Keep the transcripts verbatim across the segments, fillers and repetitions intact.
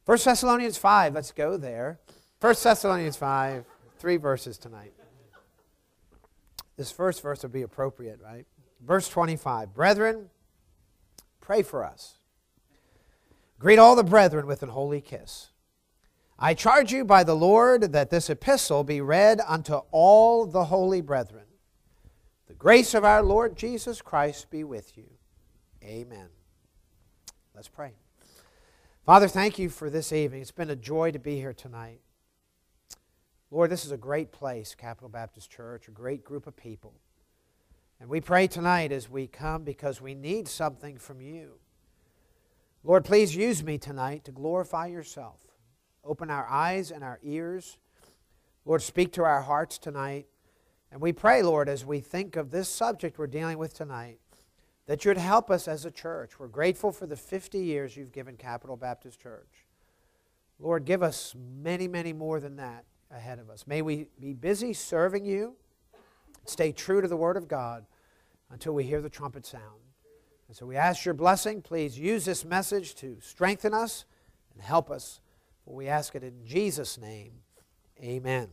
First Thessalonians five, let's go there. First Thessalonians five, three verses tonight. This first verse would be appropriate, right? Verse twenty-five. Brethren, pray for us. Greet all the brethren with an holy kiss. I charge you by the Lord that this epistle be read unto all the holy brethren. The grace of our Lord Jesus Christ be with you. Amen. Let's pray. Father, thank you for this evening. It's been a joy to be here tonight. Lord, this is a great place, Capital Baptist Church, a great group of people. And we pray tonight as we come because we need something from you. Lord, please use me tonight to glorify yourself. Open our eyes and our ears. Lord, speak to our hearts tonight. And we pray, Lord, as we think of this subject we're dealing with tonight, that you would help us as a church. We're grateful for the fifty years you've given Capital Baptist Church. Lord, give us many, many more than that ahead of us. May we be busy serving you, stay true to the Word of God until we hear the trumpet sound. And so we ask your blessing. Please use this message to strengthen us and help us. For we ask it in Jesus' name. Amen.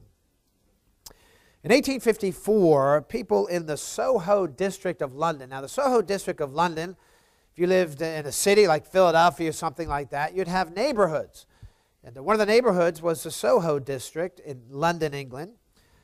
In eighteen fifty-four, people in the Soho district of London. Now, the Soho district of London, if you lived in a city like Philadelphia or something like that, you'd have neighborhoods. And one of the neighborhoods was the Soho district in London, England.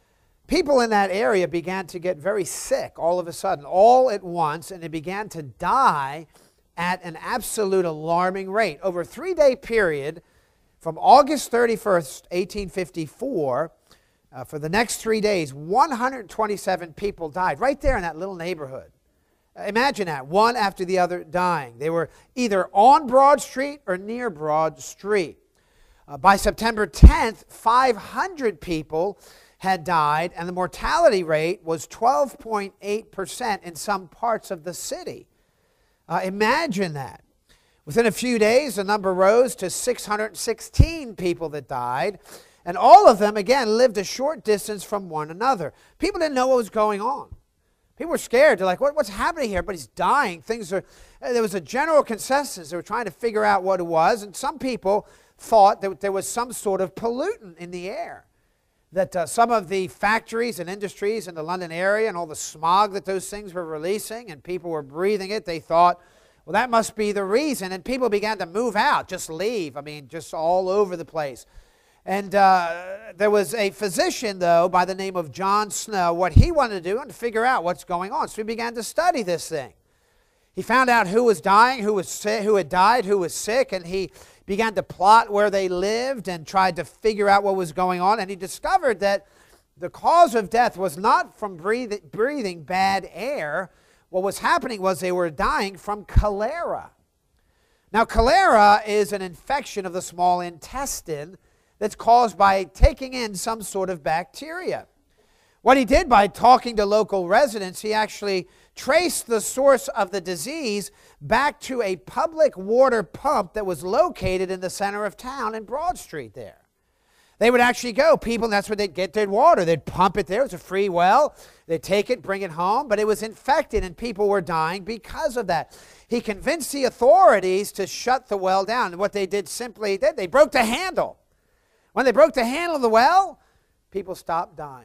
People in that area began to get very sick all of a sudden, all at once, and they began to die at an absolute alarming rate. Over a three-day period, from August thirty-first, eighteen fifty-four, uh, for the next three days, one hundred twenty-seven people died right there in that little neighborhood. Uh, imagine that, one after the other dying. They were either on Broad Street or near Broad Street. Uh, by September tenth, five hundred people had died, and the mortality rate was twelve point eight percent in some parts of the city. Uh, imagine that. Within a few days, the number rose to six hundred sixteen people that died, and all of them, again, lived a short distance from one another. People didn't know what was going on. People were scared. They're like, what, what's happening here? But he's dying. Things are. There was a general consensus. They were trying to figure out what it was, and some people thought that there was some sort of pollutant in the air. That uh, some of the factories and industries in the London area and all the smog that those things were releasing and people were breathing it, they thought, well, that must be the reason. And people began to move out, just leave. I mean, just all over the place. And uh, there was a physician, though, by the name of John Snow. What he wanted to do and to figure out what's going on. So he began to study this thing. He found out who was dying, who was sick, who had died, who was sick, and he began to plot where they lived and tried to figure out what was going on. And he discovered that the cause of death was not from breathing, breathing bad air. What was happening was they were dying from cholera. Now, cholera is an infection of the small intestine that's caused by taking in some sort of bacteria. What he did by talking to local residents, he actually traced the source of the disease back to a public water pump that was located in the center of town in Broad Street there. They would actually go, people, and that's where they'd get their water. They'd pump it there. It was a free well. They'd take it, bring it home, but it was infected and people were dying because of that. He convinced the authorities to shut the well down. And what they did simply, they, they broke the handle. When they broke the handle of the well, people stopped dying.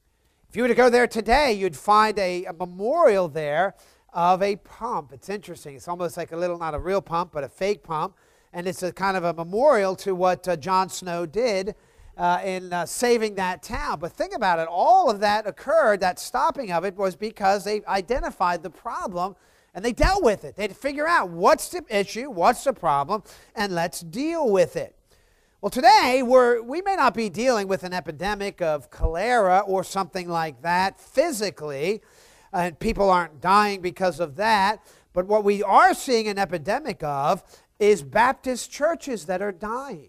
If you were to go there today, you'd find a, a memorial there of a pump. It's interesting. It's almost like a little, not a real pump, but a fake pump. And it's a kind of a memorial to what uh, John Snow did uh, in uh, saving that town. But think about it. All of that occurred, that stopping of it, was because they identified the problem and they dealt with it. They'd figure out what's the issue, what's the problem, and let's deal with it. Well, today, we're, we may not be dealing with an epidemic of cholera or something like that physically, and people aren't dying because of that, but what we are seeing an epidemic of is Baptist churches that are dying.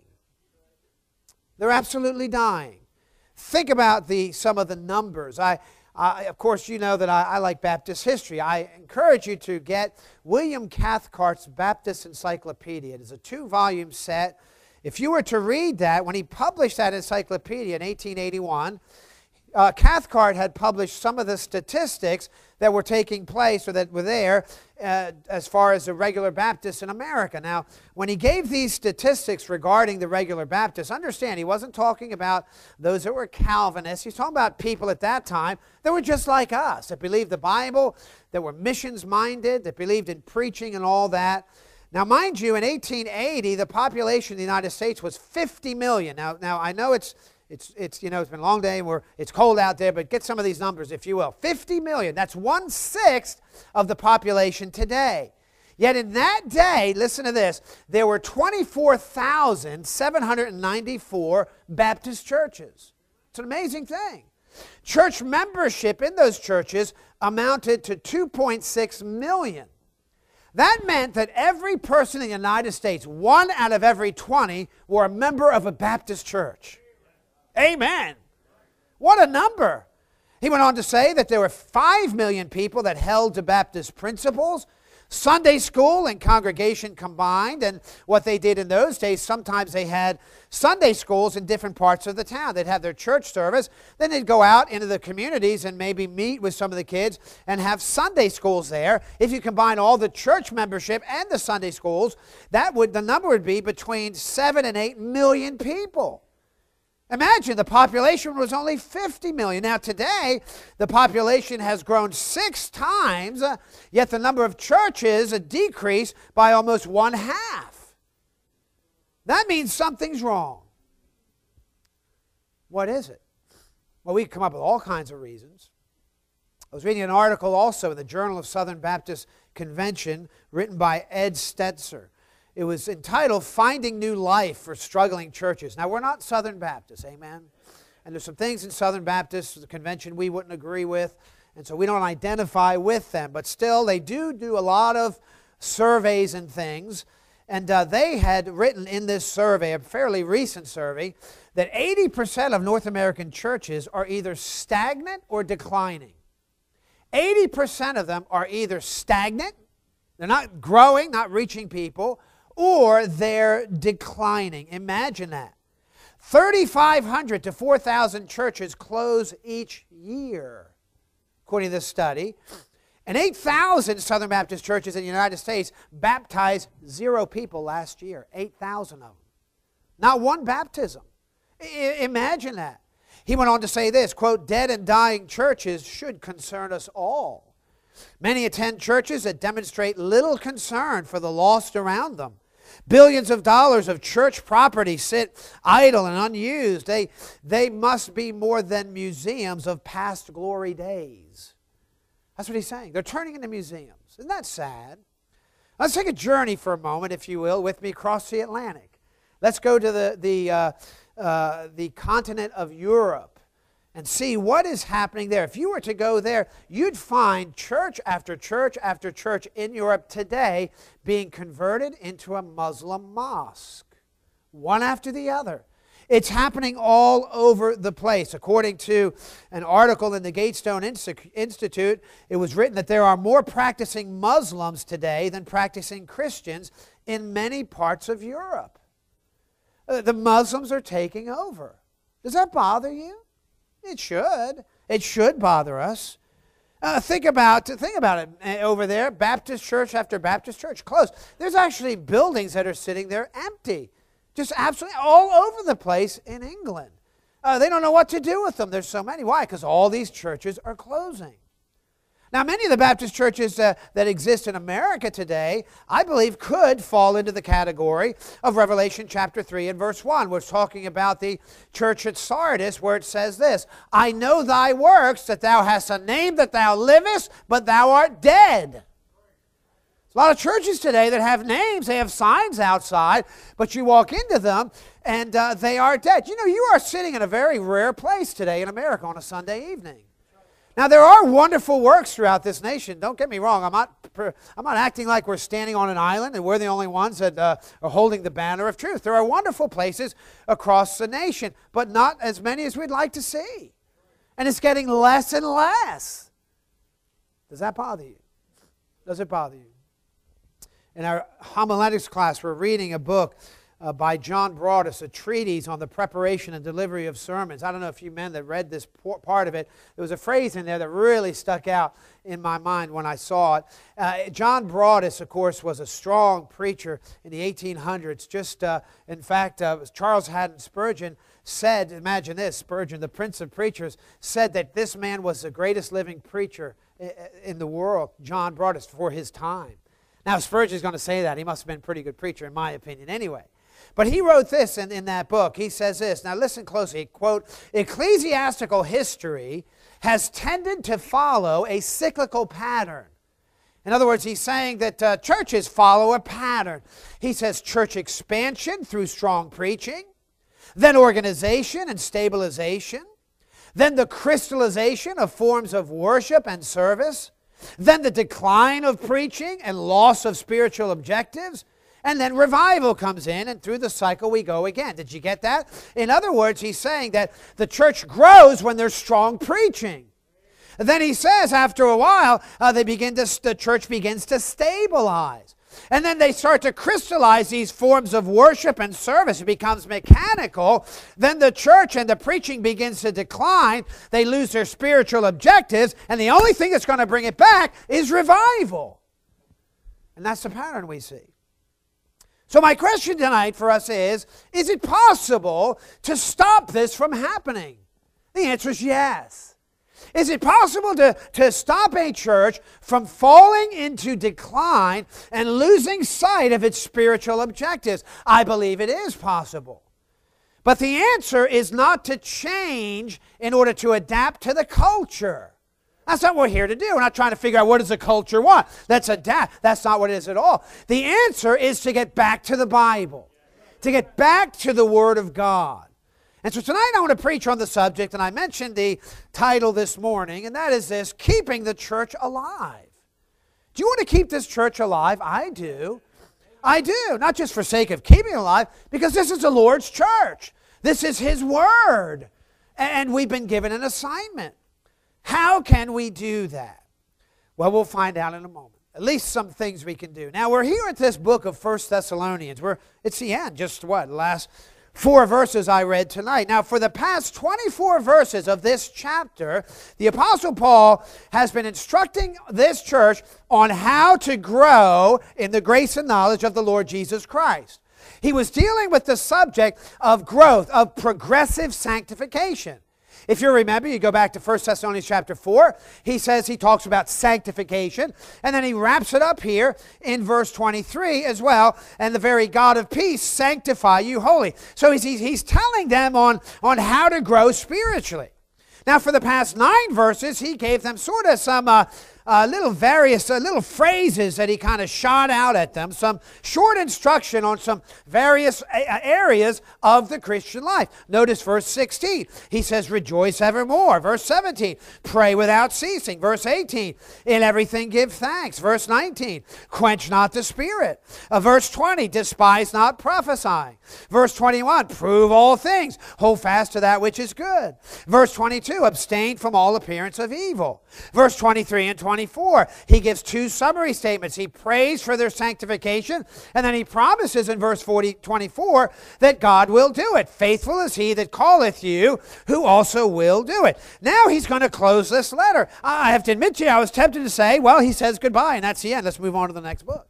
They're absolutely dying. Think about the, some of the numbers. I, I, of course, you know that I, I like Baptist history. I encourage you to get William Cathcart's Baptist Encyclopedia. It is a two-volume set. If you were to read that, when he published that encyclopedia in eighteen eighty-one, uh, Cathcart had published some of the statistics that were taking place or that were there uh, as far as the regular Baptists in America. Now, when he gave these statistics regarding the regular Baptists, understand he wasn't talking about those that were Calvinists. He's talking about people at that time that were just like us, that believed the Bible, that were missions-minded, that believed in preaching and all that. Now, mind you, in eighteen eighty, the population of the United States was fifty million. Now, now I know it's It's, it's, you know, it's been a long day and we're, it's cold out there, but get some of these numbers, if you will. fifty million, that's one-sixth of the population today. Yet in that day, listen to this, there were twenty-four thousand seven hundred ninety-four Baptist churches. It's an amazing thing. Church membership in those churches amounted to two point six million. That meant that every person in the United States, one out of every twenty, were a member of a Baptist church. Amen. What a number. He went on to say that there were five million people that held to Baptist principles, Sunday school and congregation combined, and what they did in those days, sometimes they had Sunday schools in different parts of the town. They'd have their church service, then they'd go out into the communities and maybe meet with some of the kids and have Sunday schools there. If you combine all the church membership and the Sunday schools, that would, the number would be between seven and eight million people. Imagine the population was only fifty million. Now today, the population has grown six times, uh, yet the number of churches uh, decreased by almost one half. That means something's wrong. What is it? Well, we can come up with all kinds of reasons. I was reading an article also in the Journal of Southern Baptist Convention written by Ed Stetzer. It was entitled, Finding New Life for Struggling Churches. Now, we're not Southern Baptists, amen? And there's some things in Southern Baptist the convention we wouldn't agree with, and so we don't identify with them. But still, they do do a lot of surveys and things, and uh, they had written in this survey, a fairly recent survey, that eighty percent of North American churches are either stagnant or declining. eighty percent of them are either stagnant, they're not growing, not reaching people, or they're declining. Imagine that. thirty-five hundred to four thousand churches close each year, according to this study. And eight thousand Southern Baptist churches in the United States baptized zero people last year. eight thousand of them. Not one baptism. I- imagine that. He went on to say this, quote, dead and dying churches should concern us all. Many attend churches that demonstrate little concern for the lost around them. Billions of dollars of church property sit idle and unused. They, they must be more than museums of past glory days. That's what he's saying. They're turning into museums. Isn't that sad? Let's take a journey for a moment, if you will, with me across the Atlantic. Let's go to the, the, uh, uh, the continent of Europe and see what is happening there. If you were to go there, you'd find church after church after church in Europe today being converted into a Muslim mosque, one after the other. It's happening all over the place. According to an article in the Gatestone Institute, it was written that there are more practicing Muslims today than practicing Christians in many parts of Europe. Uh, the Muslims are taking over. Does that bother you? It should. It should bother us. Uh, think about think about it uh, over there. Baptist church after Baptist church closed. There's actually buildings that are sitting there empty, just absolutely all over the place in England. Uh, they don't know what to do with them. There's so many. Why? Because all these churches are closing. Now, many of the Baptist churches uh, that exist in America today, I believe, could fall into the category of Revelation chapter three and verse one. We're talking about the church at Sardis, where it says this, I know thy works, that thou hast a name, that thou livest, but thou art dead. There's a lot of churches today that have names, they have signs outside, but you walk into them and uh, they are dead. You know, you are sitting in a very rare place today in America on a Sunday evening. Now, there are wonderful works throughout this nation. Don't get me wrong. I'm not, I'm not acting like we're standing on an island and we're the only ones that uh, are holding the banner of truth. There are wonderful places across the nation, but not as many as we'd like to see. And it's getting less and less. Does that bother you? Does it bother you? In our homiletics class, we're reading a book uh, by John Broadus, a treatise on the preparation and delivery of sermons. I don't know if you men that read this part of it, there was a phrase in there that really stuck out in my mind when I saw it. Uh, John Broadus, of course, was a strong preacher in the eighteen hundreds. Just, uh, in fact, uh, Charles Haddon Spurgeon said, imagine this, Spurgeon, the prince of preachers, said that this man was the greatest living preacher in the world, John Broadus, for his time. Now, Spurgeon's going to say that. He must have been a pretty good preacher, in my opinion, anyway. But he wrote this in, in that book. He says this. Now, listen closely. Quote, ecclesiastical history has tended to follow a cyclical pattern. In other words, he's saying that uh, churches follow a pattern. He says church expansion through strong preaching, then organization and stabilization, then the crystallization of forms of worship and service, then the decline of preaching and loss of spiritual objectives, and then revival comes in, and through the cycle we go again. Did you get that? In other words, he's saying that the church grows when there's strong preaching. Then he says after a while, uh, they begin to, the church begins to stabilize. And then they start to crystallize these forms of worship and service. It becomes mechanical. Then the church and the preaching begins to decline. They lose their spiritual objectives. And the only thing that's going to bring it back is revival. And that's the pattern we see. So my question tonight for us is, is it possible to stop this from happening? The answer is yes. Is it possible to, to stop a church from falling into decline and losing sight of its spiritual objectives? I believe it is possible. But the answer is not to change in order to adapt to the culture. That's not what we're here to do. We're not trying to figure out what does the culture want. Let's adapt. That's not what it is at all. The answer is to get back to the Bible, to get back to the Word of God. And so tonight I want to preach on the subject, and I mentioned the title this morning, and that is this, Keeping the Church Alive. Do you want to keep this church alive? I do. I do. Not just for sake of keeping it alive, because this is the Lord's church. This is His Word. And we've been given an assignment. How can we do that? Well, we'll find out in a moment. At least some things we can do. Now, we're here at this book of First Thessalonians. We're, it's the end, just what, last four verses I read tonight. Now, for the past twenty-four verses of this chapter, the Apostle Paul has been instructing this church on how to grow in the grace and knowledge of the Lord Jesus Christ. He was dealing with the subject of growth, of progressive sanctification. If you remember, you go back to First Thessalonians chapter four, he says he talks about sanctification, and then he wraps it up here in verse twenty-three as well, and the very God of peace sanctify you wholly. So he's, he's telling them on, on how to grow spiritually. Now, for the past nine verses, he gave them sort of some uh, uh, little various uh, little phrases that he kind of shot out at them, some short instruction on some various a- areas of the Christian life. Notice verse sixteen. He says, rejoice evermore. Verse seventeen, pray without ceasing. Verse eighteen, in everything give thanks. Verse nineteen, quench not the spirit. Uh, verse twenty, despise not prophesying. Verse twenty-one, prove all things. Hold fast to that which is good. Verse twenty-two, abstain from all appearance of evil. Verse twenty-three and twenty-four, he gives two summary statements. He prays for their sanctification, and then he promises in verse forty, twenty-four that God will do it. Faithful is he that calleth you, who also will do it. Now he's going to close this letter. I have to admit to you, I was tempted to say, well, he says goodbye, and that's the end. Let's move on to the next book.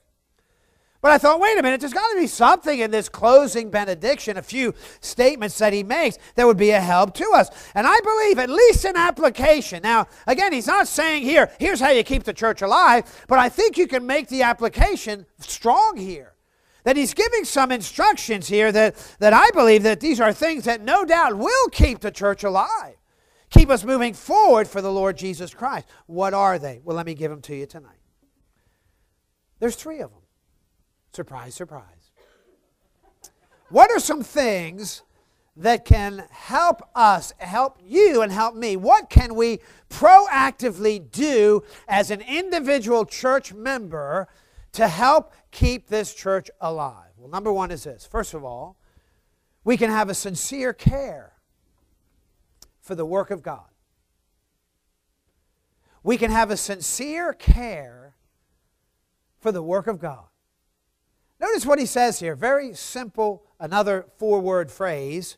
But I thought, wait a minute, there's got to be something in this closing benediction, a few statements that he makes that would be a help to us. And I believe at least an application. Now, again, he's not saying here, here's how you keep the church alive, but I think you can make the application strong here. That he's giving some instructions here that, that I believe that these are things that no doubt will keep the church alive. Keep us moving forward for the Lord Jesus Christ. What are they? Well, let me give them to you tonight. There's three of them. Surprise, surprise. What are some things that can help us, help you, and help me? What can we proactively do as an individual church member to help keep this church alive? Well, number one is this. First of all, we can have a sincere care for the work of God. We can have a sincere care for the work of God. Notice what he says here. Very simple another four-word phrase.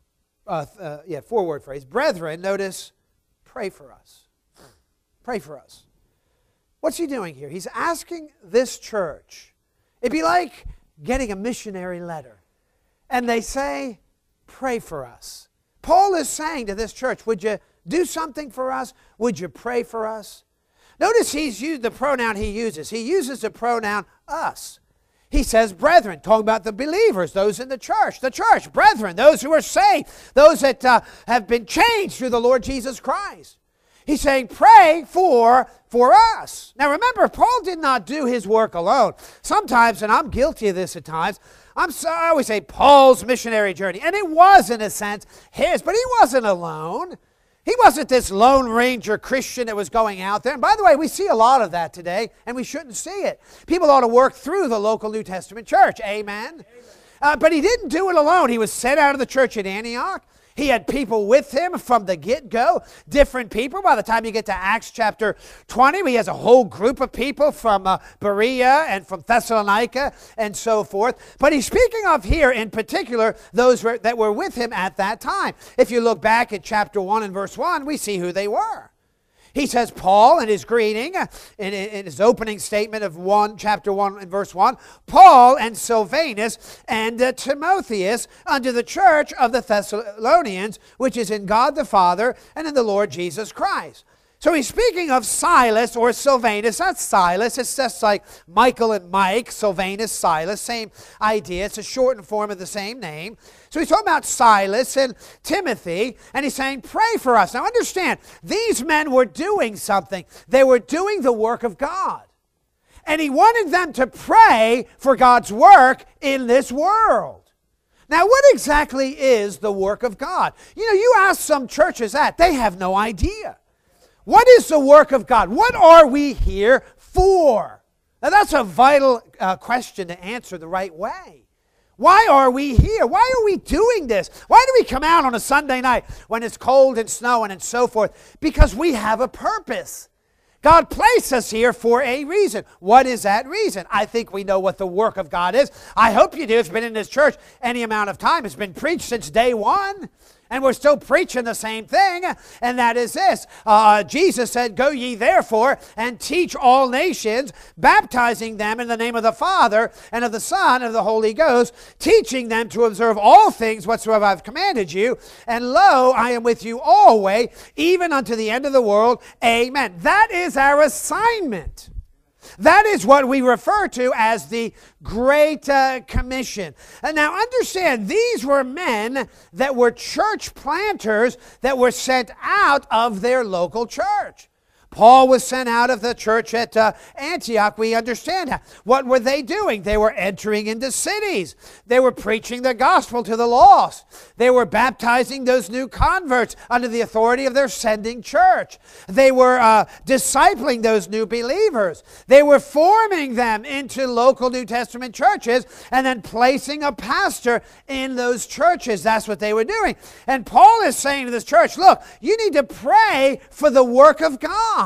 Uh, uh, yeah, four-word phrase. Brethren, notice, pray for us. Pray for us. What's he doing here? He's asking this church. It'd be like getting a missionary letter. And they say, pray for us. Paul is saying to this church, would you do something for us? Would you pray for us? Notice he's used the pronoun he uses. He uses the pronoun us. He says brethren, talking about the believers, those in the church. The church, brethren, those who are saved, those that uh, have been changed through the Lord Jesus Christ. He's saying pray for, for us. Now remember, Paul did not do his work alone. Sometimes, and I'm guilty of this at times, I'm so, I always say Paul's missionary journey. And it was, in a sense, his, but he wasn't alone. He wasn't this Lone Ranger Christian that was going out there. And by the way, we see a lot of that today, and we shouldn't see it. People ought to work through the local New Testament church. Amen? Amen. Uh, but he didn't do it alone. He was sent out of the church at Antioch. He had people with him from the get-go, different people. By the time you get to Acts chapter twenty, he has a whole group of people from uh, Berea and from Thessalonica and so forth. But he's speaking of here in particular those that were with him at that time. If you look back at chapter one and verse one, we see who they were. He says, Paul, in his greeting, in, in his opening statement of one, chapter one and verse one, Paul and Silvanus and uh, Timotheus unto the church of the Thessalonians, which is in God the Father and in the Lord Jesus Christ. So he's speaking of Silas or Silvanus. That's Silas. It's just like Michael and Mike, Silvanus, Silas. Same idea. It's a shortened form of the same name. So he's talking about Silas and Timothy, and he's saying, pray for us. Now understand, these men were doing something. They were doing the work of God. And he wanted them to pray for God's work in this world. Now, what exactly is the work of God? You know, you ask some churches that, they have no idea. What is the work of God? What are we here for? Now that's a vital uh, question to answer the right way. Why are we here? Why are we doing this? Why do we come out on a Sunday night when it's cold and snowing and so forth? Because we have a purpose. God placed us here for a reason. What is that reason? I think we know what the work of God is. I hope you do. It's been in this church any amount of time. It's been preached since day one. And we're still preaching the same thing, and that is this. Uh, Jesus said, go ye therefore and teach all nations, baptizing them in the name of the Father and of the Son and of the Holy Ghost, teaching them to observe all things whatsoever I've commanded you. And lo, I am with you always, even unto the end of the world. Amen. That is our assignment. That is what we refer to as the Great uh, Commission. And now understand, these were men that were church planters that were sent out of their local church. Paul was sent out of the church at uh, Antioch. We understand that. What were they doing? They were entering into cities. They were preaching the gospel to the lost. They were baptizing those new converts under the authority of their sending church. They were uh, discipling those new believers. They were forming them into local New Testament churches and then placing a pastor in those churches. That's what they were doing. And Paul is saying to this church, look, you need to pray for the work of God.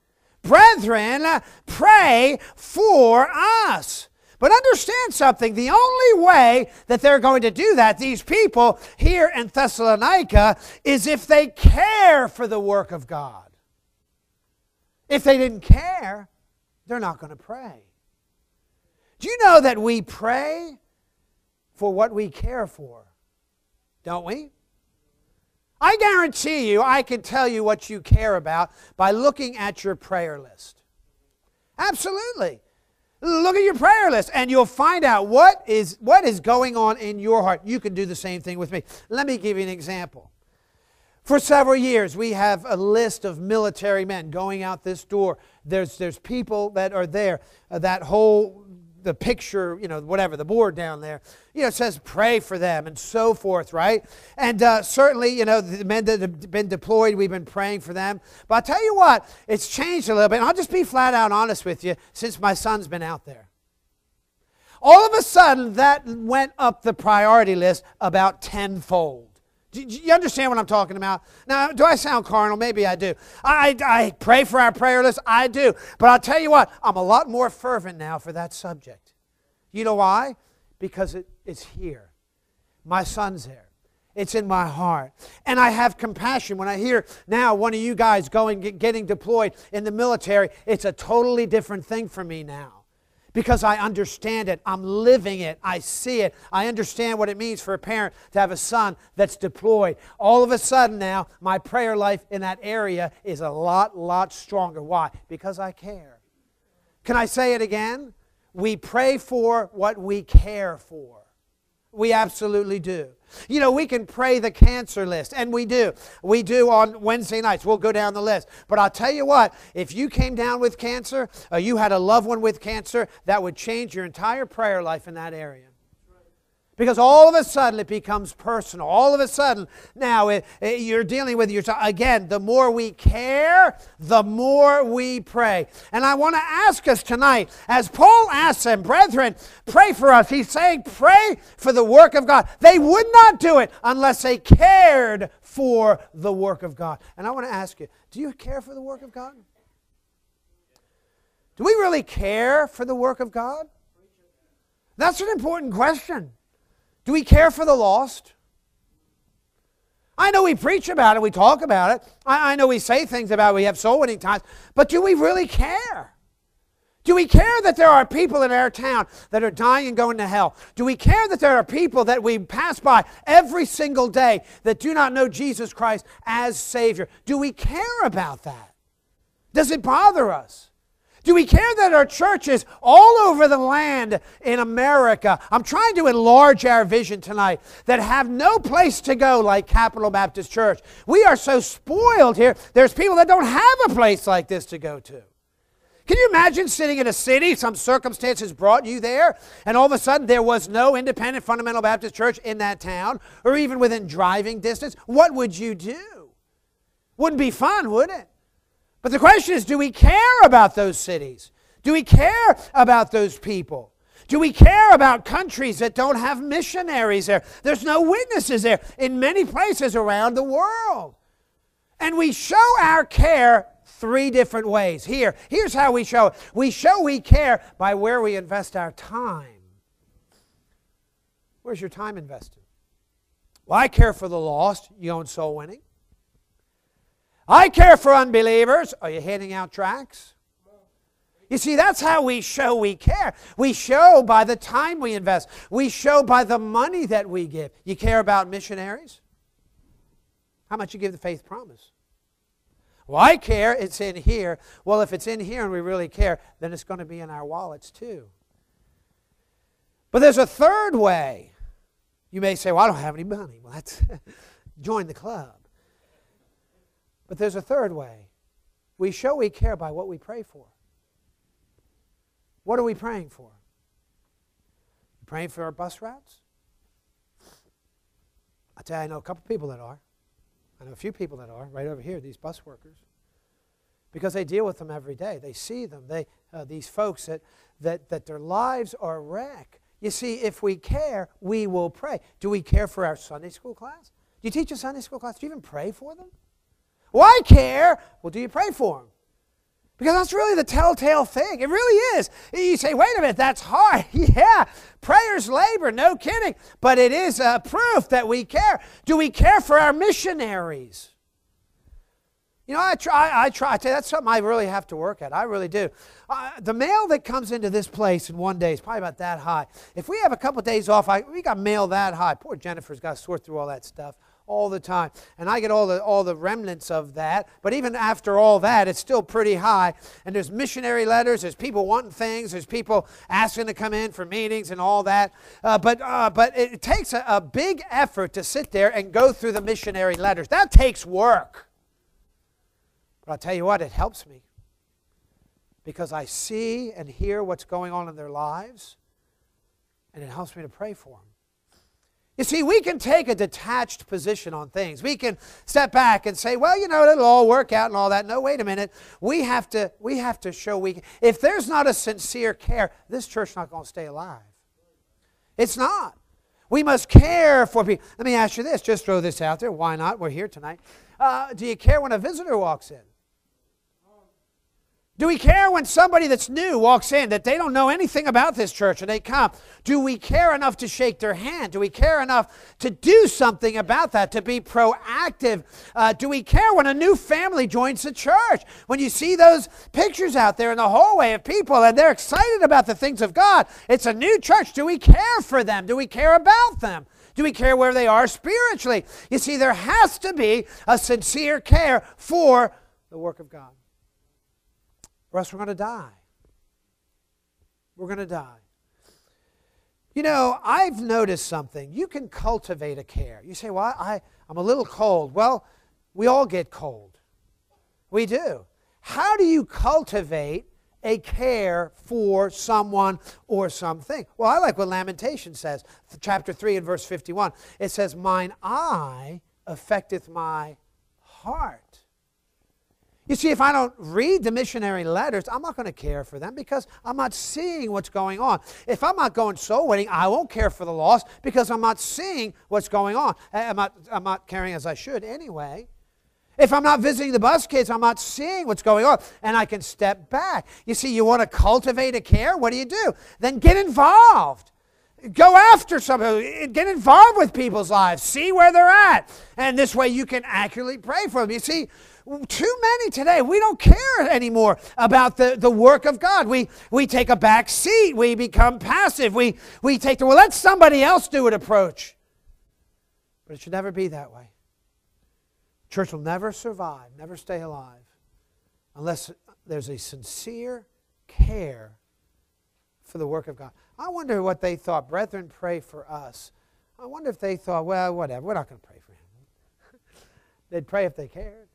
Brethren, pray for us. But understand something. The only way that they're going to do that, these people here in Thessalonica, is if they care for the work of God. If they didn't care, they're not going to pray. Do you know that we pray for what we care for? Don't we? I guarantee you, I can tell you what you care about by looking at your prayer list. Absolutely. Look at your prayer list and you'll find out what is, what is going on in your heart. You can do the same thing with me. Let me give you an example. For several years, we have a list of military men going out this door. There's, there's people that are there. Uh, that whole the picture, you know, whatever, the board down there, you know, it says pray for them and so forth, right? And uh, certainly, you know, the men that have been deployed, we've been praying for them. But I'll tell you what, it's changed a little bit. And I'll just be flat out honest with you since my son's been out there. All of a sudden, that went up the priority list about tenfold. Do you understand what I'm talking about? Now, do I sound carnal? Maybe I do. I, I pray for our prayer list. I do. But I'll tell you what, I'm a lot more fervent now for that subject. You know why? Because it, it's here. My son's there. It's in my heart. And I have compassion. When I hear now one of you guys going, getting deployed in the military, it's a totally different thing for me now. Because I understand it. I'm living it. I see it. I understand what it means for a parent to have a son that's deployed. All of a sudden now, my prayer life in that area is a lot, lot stronger. Why? Because I care. Can I say it again? We pray for what we care for. We absolutely do. You know, we can pray the cancer list, and we do. We do on Wednesday nights. We'll go down the list. But I'll tell you what, if you came down with cancer, or you had a loved one with cancer, that would change your entire prayer life in that area. Because all of a sudden it becomes personal. All of a sudden now it, it, you're dealing with yourself. Again, the more we care, the more we pray. And I want to ask us tonight, as Paul asks them, brethren, pray for us. He's saying pray for the work of God. They would not do it unless they cared for the work of God. And I want to ask you, do you care for the work of God? Do we really care for the work of God? That's an important question. Do we care for the lost? I know we preach about it, we talk about it. I, I know we say things about it, we have soul winning times, but do we really care? Do we care that there are people in our town that are dying and going to hell? Do we care that there are people that we pass by every single day that do not know Jesus Christ as Savior? Do we care about that? Does it bother us? Do we care that our churches all over the land in America, I'm trying to enlarge our vision tonight, that have no place to go like Capital Baptist Church. We are so spoiled here. There's people that don't have a place like this to go to. Can you imagine sitting in a city, some circumstances brought you there, and all of a sudden there was no independent fundamental Baptist church in that town, or even within driving distance? What would you do? Wouldn't be fun, would it? But the question is, do we care about those cities? Do we care about those people? Do we care about countries that don't have missionaries there? There's no witnesses there in many places around the world. And we show our care three different ways. Here, here's how we show it. We show we care by where we invest our time. Where's your time invested? Well, I care for the lost. You own soul winning. I care for unbelievers. Are you handing out tracts? You see, that's how we show we care. We show by the time we invest. We show by the money that we give. You care about missionaries? How much you give the Faith Promise? Well, I care. It's in here. Well, if it's in here and we really care, then it's going to be in our wallets too. But there's a third way. You may say, well, I don't have any money. Well, that's join the club. But there's a third way. We show we care by what we pray for. What are we praying for? Praying for our bus routes? I tell you, I know a couple people that are. I know a few people that are, right over here, these bus workers. Because they deal with them every day. They see them. They, uh, these folks that, that, that their lives are a wreck. You see, if we care, we will pray. Do we care for our Sunday school class? Do you teach a Sunday school class? Do you even pray for them? Well, I care. Well, do you pray for them? Because that's really the telltale thing. It really is. You say, wait a minute, that's hard. Yeah, prayer's labor, no kidding. But it is a proof that we care. Do we care for our missionaries? You know, I try, I try. I tell you, that's something I really have to work at. I really do. Uh, the mail that comes into this place in one day is probably about that high. If we have a couple of days off, I, we got mail that high. Poor Jennifer's got to sort through all that stuff all the time. And I get all the all the remnants of that. But even after all that, it's still pretty high. And there's missionary letters. There's people wanting things. There's people asking to come in for meetings and all that. Uh, but uh, but it takes a, a big effort to sit there and go through the missionary letters. That takes work. But I'll tell you what, it helps me. Because I see and hear what's going on in their lives. And it helps me to pray for them. You see, we can take a detached position on things. We can step back and say, well, you know, it'll all work out and all that. No, wait a minute. We have to, we have to show we can. If there's not a sincere care, this church's not going to stay alive. It's not. We must care for people. Let me ask you this. Just throw this out there. Why not? We're here tonight. Uh, do you care when a visitor walks in? Do we care when somebody that's new walks in, that they don't know anything about this church, and they come? Do we care enough to shake their hand? Do we care enough to do something about that, to be proactive? Uh, do we care when a new family joins the church? When you see those pictures out there in the hallway of people and they're excited about the things of God, it's a new church. Do we care for them? Do we care about them? Do we care where they are spiritually? You see, there has to be a sincere care for the work of God. Or else we're going to die. We're going to die. You know, I've noticed something. You can cultivate a care. You say, well, I, I'm a little cold. Well, we all get cold. We do. How do you cultivate a care for someone or something? Well, I like what Lamentation says. Chapter three and verse fifty-one. It says, mine eye affecteth my heart. You see, if I don't read the missionary letters, I'm not going to care for them because I'm not seeing what's going on. If I'm not going soul winning, I won't care for the lost because I'm not seeing what's going on. I'm not, I'm not caring as I should anyway. If I'm not visiting the bus kids, I'm not seeing what's going on, and I can step back. You see, you want to cultivate a care? What do you do? Then get involved. Go after somebody. Get involved with people's lives. See where they're at. And this way you can accurately pray for them. You see, too many today, we don't care anymore about the, the work of God. We we take a back seat. We become passive. We, we take the, well, let somebody else do it approach. But it should never be that way. Church will never survive, never stay alive, unless there's a sincere care for the work of God. I wonder what they thought. Brethren, pray for us. I wonder if they thought, well, whatever, we're not going to pray for him. They'd pray if they cared.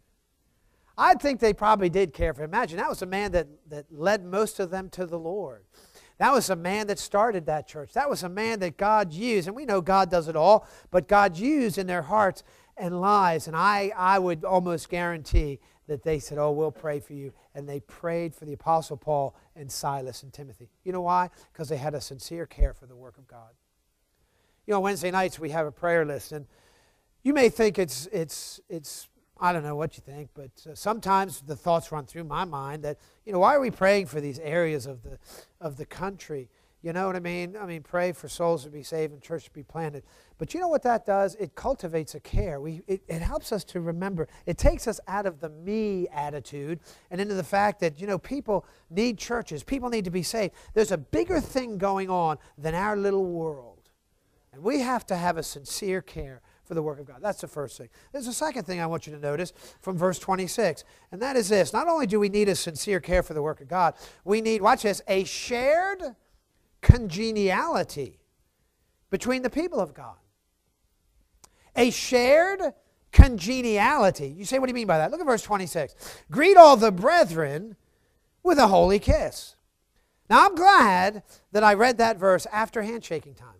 I think they probably did care for him. Imagine, that was a man that, that led most of them to the Lord. That was a man that started that church. That was a man that God used. And we know God does it all, but God used in their hearts and lives. And I, I would almost guarantee that they said, oh, we'll pray for you. And they prayed for the Apostle Paul and Silas and Timothy. You know why? Because they had a sincere care for the work of God. You know, Wednesday nights we have a prayer list. And you may think it's, it's, it's I don't know what you think, but uh, sometimes the thoughts run through my mind that, you know, why are we praying for these areas of the, of the country? You know what I mean? I mean, pray for souls to be saved and church to be planted. But you know what that does? It cultivates a care. We, it, it helps us to remember. It takes us out of the me attitude and into the fact that, you know, people need churches. People need to be saved. There's a bigger thing going on than our little world. And we have to have a sincere care for the work of God. That's the first thing. There's a second thing I want you to notice from verse twenty-six. And that is this. Not only do we need a sincere care for the work of God, we need, watch this, a shared congeniality between the people of God. A shared congeniality. You say, what do you mean by that? Look at verse twenty-six. Greet all the brethren with a holy kiss. Now, I'm glad that I read that verse after handshaking time.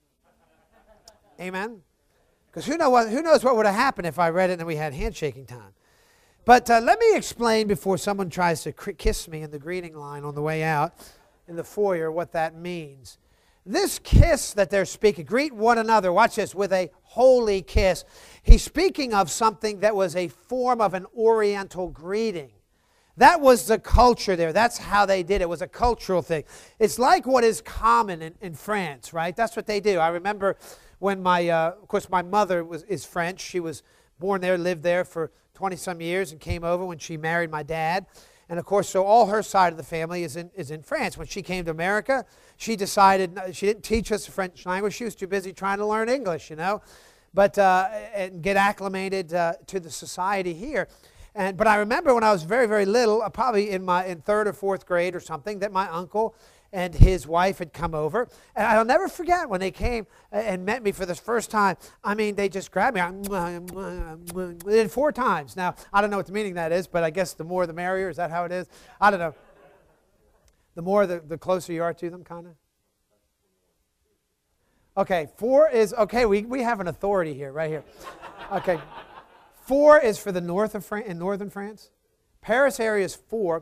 Amen? Because who, know what, who knows what would have happened if I read it and we had handshaking time. But uh, let me explain before someone tries to kiss me in the greeting line on the way out in the foyer what that means. This kiss that they're speaking, greet one another, watch this, with a holy kiss. He's speaking of something that was a form of an oriental greeting. That was the culture there. That's how they did it. It was a cultural thing. It's like what is common in, in France, right? That's what they do. I remember when my, uh, of course, my mother was is French. She was born there, lived there for twenty-some years, and came over when she married my dad. And, of course, so all her side of the family is in, is in France. When she came to America, she decided, she didn't teach us the French language. She was too busy trying to learn English, you know, but uh, and get acclimated uh, to the society here. And, but I remember when I was very, very little, uh, probably in my in third or fourth grade or something, that my uncle and his wife had come over. And I'll never forget when they came and met me for the first time. I mean, they just grabbed me. They did four times. Now, I don't know what the meaning of that is, but I guess the more the merrier. Is that how it is? I don't know. The more, the, the closer you are to them, kind of? Okay, four is, okay, we, we have an authority here, right here. Okay. Four is for the north of France, in northern France. Paris area is four.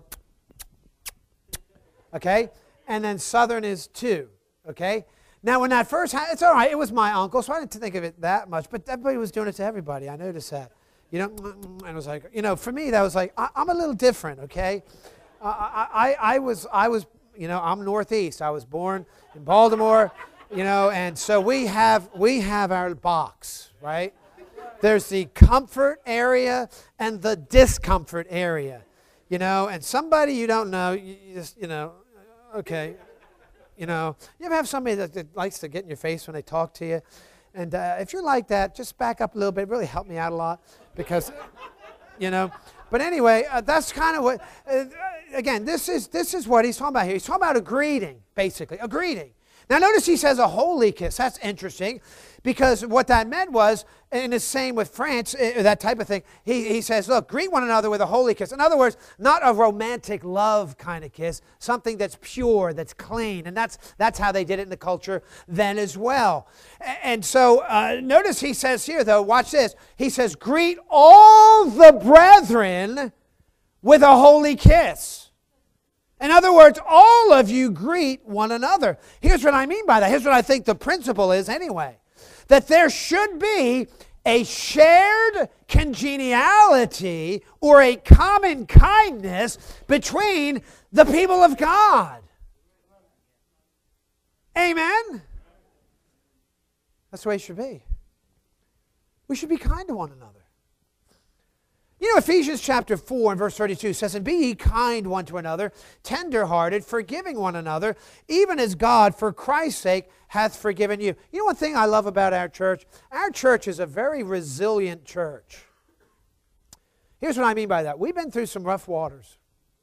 Okay? And then southern is two. Okay? Now, when that first happened, it's all right. It was my uncle, so I didn't think of it that much. But everybody was doing it to everybody. I noticed that. You know, and it was like, you know, for me, that was like, I, I'm a little different, okay? I, I, I was, I was, you know, I'm Northeast. I was born in Baltimore, you know, and so we have, we have our box, right? There's the comfort area and the discomfort area, you know, and somebody you don't know, you, you just, you know, okay, you know, you ever have somebody that, that likes to get in your face when they talk to you? And uh, if you're like that, just back up a little bit. It really helped me out a lot because, you know. But anyway, uh, that's kind of what, uh, again, this is, this is what he's talking about here. He's talking about a greeting, basically, a greeting. Now notice he says a holy kiss. That's interesting because what that meant was, and the same with France, uh, that type of thing, he, he says, look, greet one another with a holy kiss. In other words, not a romantic love kind of kiss, something that's pure, that's clean. And that's, that's how they did it in the culture then as well. And so uh, notice he says here, though, watch this. He says, greet all the brethren with a holy kiss. In other words, all of you greet one another. Here's what I mean by that. Here's what I think the principle is anyway. That there should be a shared congeniality or a common kindness between the people of God. Amen? That's the way it should be. We should be kind to one another. You know, Ephesians chapter four and verse thirty-two says, and be ye kind one to another, tender-hearted, forgiving one another, even as God, for Christ's sake, hath forgiven you. You know one thing I love about our church? Our church is a very resilient church. Here's what I mean by that. We've been through some rough waters.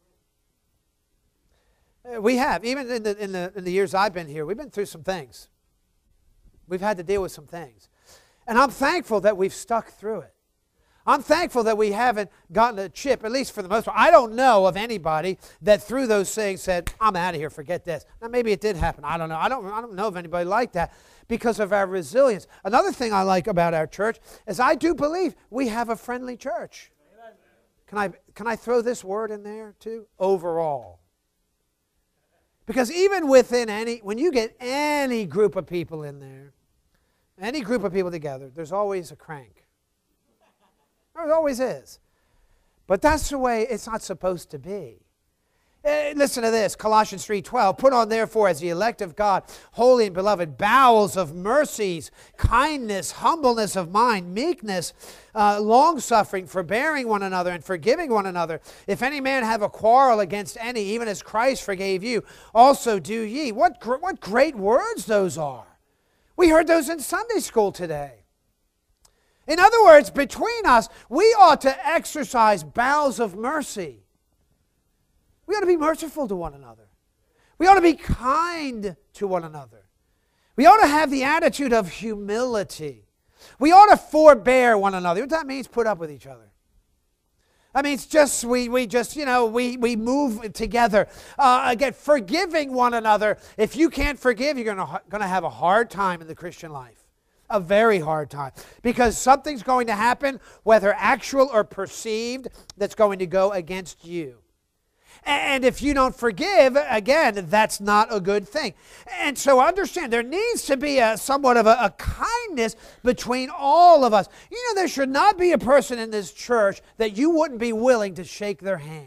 We have. Even in the, in the, in the years I've been here, we've been through some things. We've had to deal with some things. And I'm thankful that we've stuck through it. I'm thankful that we haven't gotten a chip, at least for the most part. I don't know of anybody that through those things said, I'm out of here, forget this. Now, maybe it did happen. I don't know. I don't, I don't know of anybody like that because of our resilience. Another thing I like about our church is I do believe we have a friendly church. Can I, can I throw this word in there too? Overall. Because even within any, when you get any group of people in there, any group of people together, there's always a crank. There always is. But that's the way it's not supposed to be. Eh, listen to this, Colossians three twelve. Put on therefore as the elect of God, holy and beloved, bowels of mercies, kindness, humbleness of mind, meekness, uh, long-suffering, forbearing one another, and forgiving one another. If any man have a quarrel against any, even as Christ forgave you, also do ye. What, gr- what great words those are. We heard those in Sunday school today. In other words, between us, we ought to exercise bowels of mercy. We ought to be merciful to one another. We ought to be kind to one another. We ought to have the attitude of humility. We ought to forbear one another. What that means, put up with each other. I mean, it's just, we, we just, you know, we, we move together. Uh, again, forgiving one another. If you can't forgive, you're going to have a hard time in the Christian life. A very hard time. Because something's going to happen, whether actual or perceived, that's going to go against you. And if you don't forgive, again, that's not a good thing. And so understand, there needs to be a somewhat of a, a kindness between all of us. You know, there should not be a person in this church that you wouldn't be willing to shake their hand.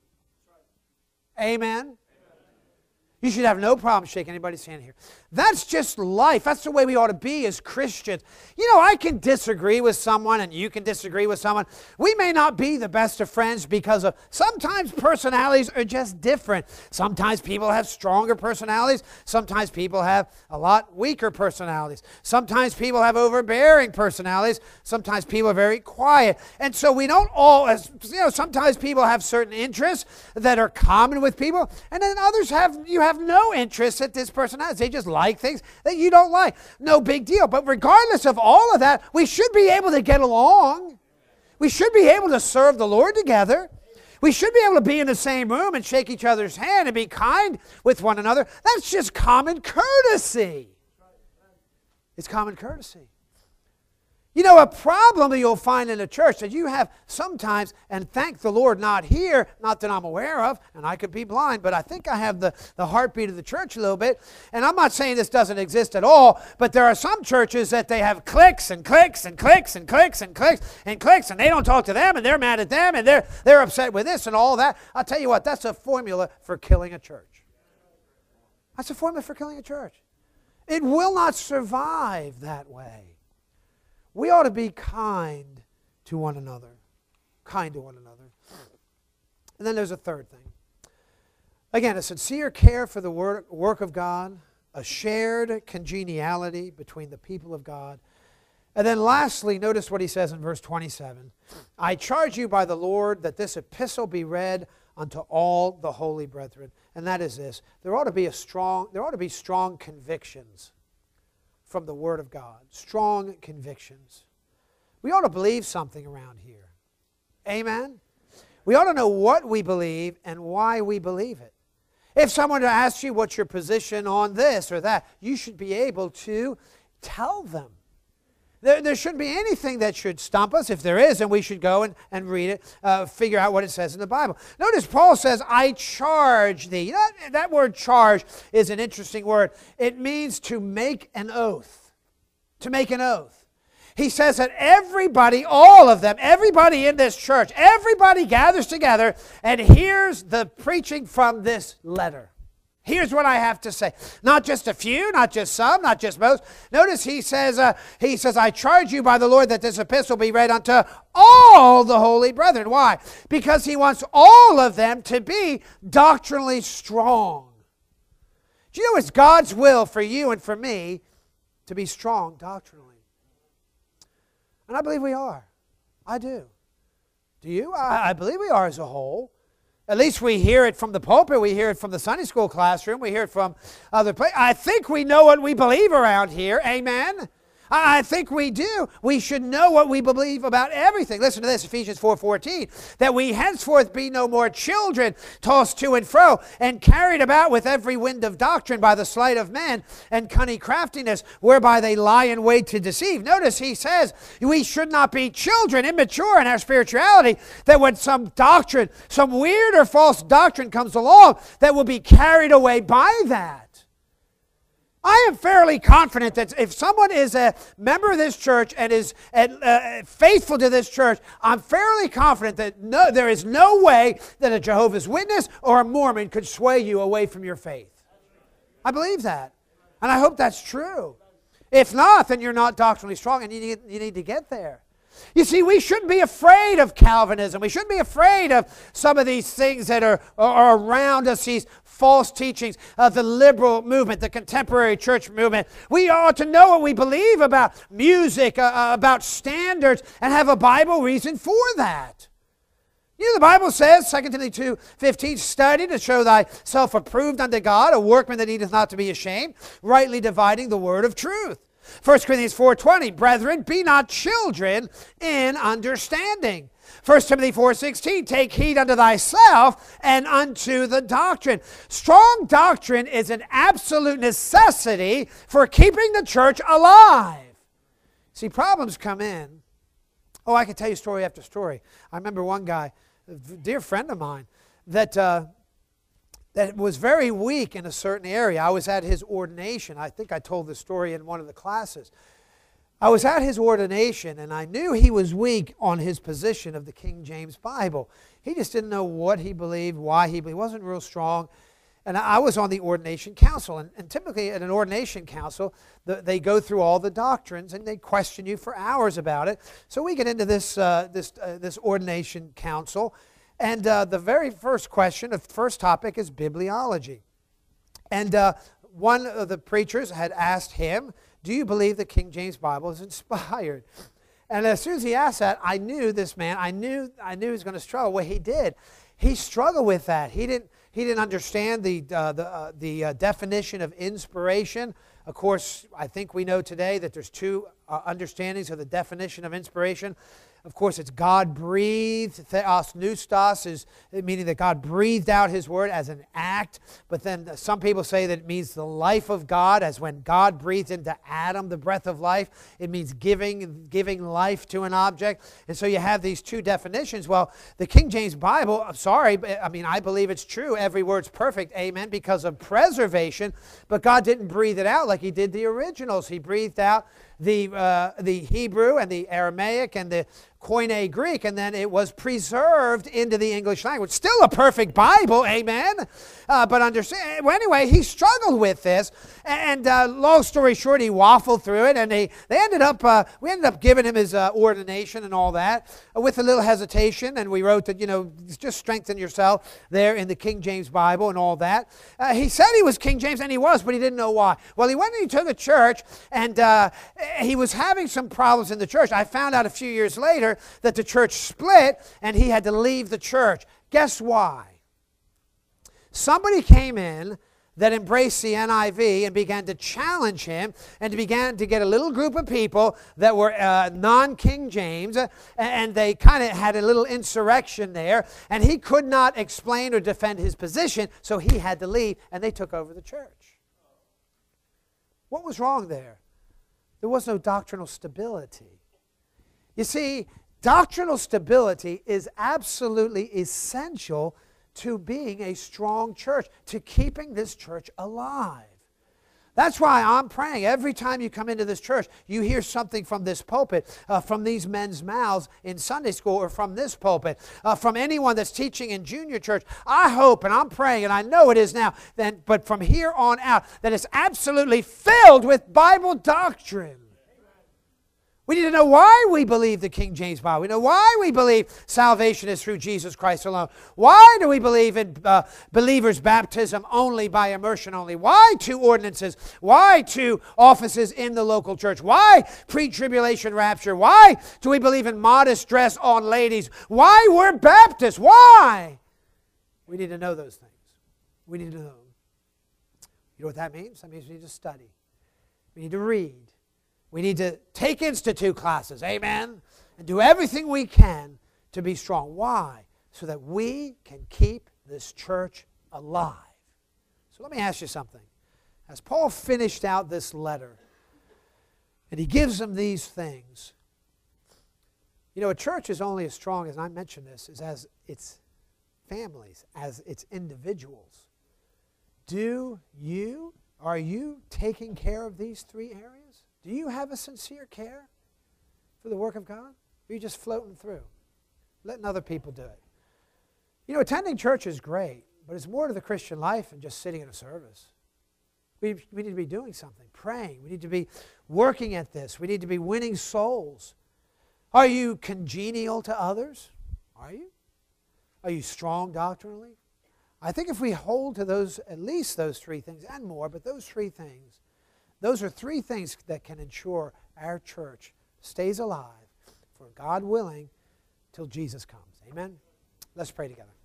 Amen? You should have no problem shaking anybody's hand here. That's just life. That's the way we ought to be as Christians. You know, I can disagree with someone and you can disagree with someone. We may not be the best of friends because of sometimes personalities are just different. Sometimes people have stronger personalities. Sometimes people have a lot weaker personalities. Sometimes people have overbearing personalities. Sometimes people are very quiet. And so we don't all, as you know, sometimes people have certain interests that are common with people, and then others have, you have no interest that this person has. They just like things that you don't like. No big deal. But regardless of all of that, we should be able to get along. We should be able to serve the Lord together. We should be able to be in the same room and shake each other's hand and be kind with one another. That's just common courtesy. It's common courtesy. You know, a problem that you'll find in a church that you have sometimes, and thank the Lord not here, not that I'm aware of, and I could be blind, but I think I have the, the heartbeat of the church a little bit. And I'm not saying this doesn't exist at all, but there are some churches that they have cliques and cliques and cliques and cliques and cliques and cliques, and they don't talk to them, and they're mad at them, and they're, they're upset with this and all that. I'll tell you what, that's a formula for killing a church. That's a formula for killing a church. It will not survive that way. We ought to be kind to one another. Kind to one another. And then there's a third thing. Again, a sincere care for the work, work of God, a shared congeniality between the people of God. And then lastly, notice what he says in verse twenty-seven. I charge you by the Lord that this epistle be read unto all the holy brethren. And that is this. There ought to be a strong, there ought to be strong convictions from the Word of God. Strong convictions. We ought to believe something around here. Amen? We ought to know what we believe and why we believe it. If someone asks you what's your position on this or that, you should be able to tell them. There, there shouldn't be anything that should stump us. If there is, then we should go and, and read it, uh, figure out what it says in the Bible. Notice Paul says, I charge thee. You know, that, that word charge is an interesting word. It means to make an oath. To make an oath. He says that everybody, all of them, everybody in this church, everybody gathers together and hears the preaching from this letter. Here's what I have to say. Not just a few, not just some, not just most. Notice he says, uh, he says, I charge you by the Lord that this epistle be read unto all the holy brethren. Why? Because he wants all of them to be doctrinally strong. Do you know it's God's will for you and for me to be strong doctrinally? And I believe we are. I do. Do you? I, I believe we are as a whole. At least we hear it from the pulpit. We hear it from the Sunday school classroom. We hear it from other places. I think we know what we believe around here. Amen? I think we do. We should know what we believe about everything. Listen to this, Ephesians four fourteen. That we henceforth be no more children, tossed to and fro, and carried about with every wind of doctrine by the sleight of men and cunning craftiness, whereby they lie in wait to deceive. Notice he says we should not be children, immature in our spirituality, that when some doctrine, some weird or false doctrine comes along, that will be carried away by that. I am fairly confident that if someone is a member of this church and is uh, faithful to this church, I'm fairly confident that no, there is no way that a Jehovah's Witness or a Mormon could sway you away from your faith. I believe that. And I hope that's true. If not, then you're not doctrinally strong and you need, you need to get there. You see, we shouldn't be afraid of Calvinism. We shouldn't be afraid of some of these things that are, are around us, these false teachings of the liberal movement, the contemporary church movement. We ought to know what we believe about music, uh, about standards, and have a Bible reason for that. You know, the Bible says, Second Timothy two fifteen, study to show thyself approved unto God, a workman that needeth not to be ashamed, rightly dividing the word of truth. First Corinthians four twenty, brethren, be not children in understanding. First Timothy four sixteen, take heed unto thyself and unto the doctrine. Strong doctrine is an absolute necessity for keeping the church alive. See, problems come in. Oh, I can tell you story after story. I remember one guy, a dear friend of mine, that... Uh, that was very weak in a certain area. I was at his ordination. I think I told this story in one of the classes. I was at his ordination, and I knew he was weak on his position of the King James Bible. He just didn't know what he believed, why he believed. He wasn't real strong. And I was on the ordination council. And, and typically at an ordination council, the, they go through all the doctrines, and they question you for hours about it. So we get into this, uh, this, uh, this ordination council. And uh, the very first question, the first topic is bibliology. And uh, one of the preachers had asked him, do you believe the King James Bible is inspired? And as soon as he asked that, I knew this man, I knew I knew he was going to struggle. Well, he did. He struggled with that. He didn't, he didn't understand the, uh, the, uh, the uh, definition of inspiration. Of course, I think we know today that there's two uh, understandings of the definition of inspiration. Of course, it's God-breathed. Theos neustos is meaning that God breathed out His Word as an act. But then some people say that it means the life of God, as when God breathed into Adam the breath of life. It means giving, giving life to an object. And so you have these two definitions. Well, the King James Bible, I'm sorry, but I mean, I believe it's true. Every word's perfect, amen, because of preservation. But God didn't breathe it out like He did the originals. He breathed out the uh, the Hebrew and the Aramaic and the Koine Greek, and then it was preserved into the English language. Still a perfect Bible, amen. Uh, but understand, well, anyway, he struggled with this, and uh, long story short, he waffled through it, and they they ended up uh, we ended up giving him his uh, ordination and all that uh, with a little hesitation, and we wrote that, you know, just strengthen yourself there in the King James Bible and all that. Uh, he said he was King James, and he was, but he didn't know why. Well, he went and he took a church, and uh, he was having some problems in the church. I found out a few years later that the church split and he had to leave the church. Guess why? Somebody came in that embraced the N I V and began to challenge him, and began to get a little group of people that were uh, non-King James, uh, and they kind of had a little insurrection there, and he could not explain or defend his position, so he had to leave, and they took over the church. What was wrong there? There was no doctrinal stability. You see, doctrinal stability is absolutely essential to being a strong church, to keeping this church alive. That's why I'm praying every time you come into this church, you hear something from this pulpit, uh, from these men's mouths in Sunday school, or from this pulpit, uh, from anyone that's teaching in junior church. I hope, and I'm praying, and I know it is now, then, but from here on out, that it's absolutely filled with Bible doctrine. We need to know why we believe the King James Bible. We know why we believe salvation is through Jesus Christ alone. Why do we believe in uh, believers' baptism only by immersion only? Why two ordinances? Why two offices in the local church? Why pre-tribulation rapture? Why do we believe in modest dress on ladies? Why we're Baptists? Why? We need to know those things. We need to know them. You know what that means? That means we need to study. We need to read. We need to take institute classes, amen, and do everything we can to be strong. Why? So that we can keep this church alive. So let me ask you something. As Paul finished out this letter, and he gives them these things, you know, a church is only as strong, as I mentioned this, is as its families, as its individuals. Do you, are you taking care of these three areas? Do you have a sincere care for the work of God? Or are you just floating through, letting other people do it? You know, attending church is great, but it's more to the Christian life than just sitting in a service. We, we need to be doing something, praying. We need to be working at this. We need to be winning souls. Are you congenial to others? Are you? Are you strong doctrinally? I think if we hold to those, at least those three things, and more, but those three things, those are three things that can ensure our church stays alive, for God willing, till Jesus comes. Amen? Let's pray together.